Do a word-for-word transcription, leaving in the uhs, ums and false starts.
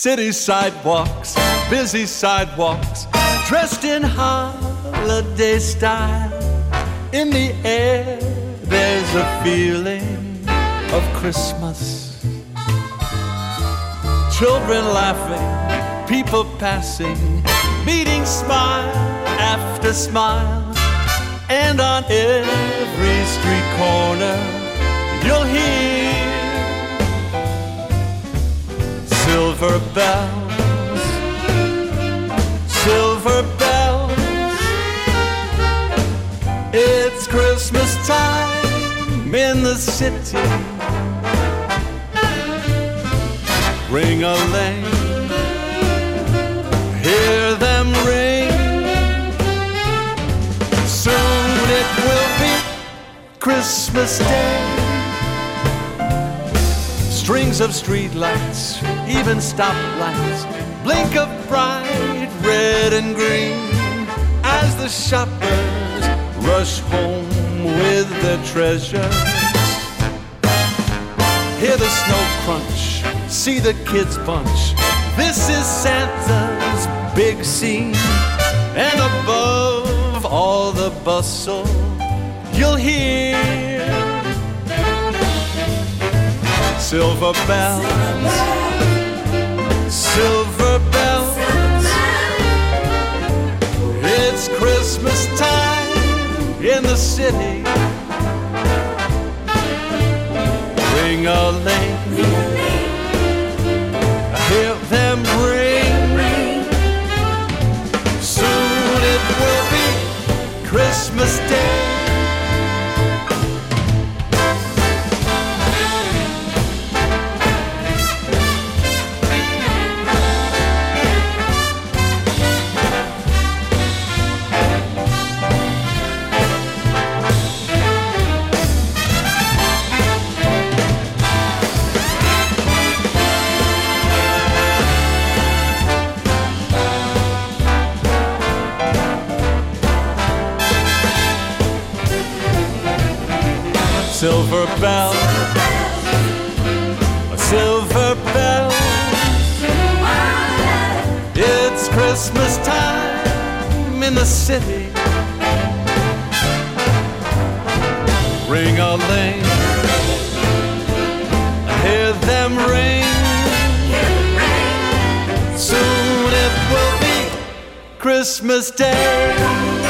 City sidewalks, busy sidewalks, dressed in holiday style. In the air, there's a feeling of Christmas. Children laughing, people passing, meeting smile after smile. And on every street corner, you'll hear silver bells, silver bells. It's Christmas time in the city. Ring-a-ling, hear them ring. Soon it will be Christmas Day. Strings of streetlights, even stoplights, blink of bright red and green as the shoppers rush home with their treasures. Hear the snow crunch, see the kids bunch. This is Santa's big scene. And above all the bustle, you'll hear silver bells, silver bells. It's Christmas time in the city. Ring-a-ling, hear them ring. Soon it will be Christmas Day. Silver bells, silver bells. It's Christmas time in the city. Ring-a-ling, hear them ring. Soon it will be Christmas Day.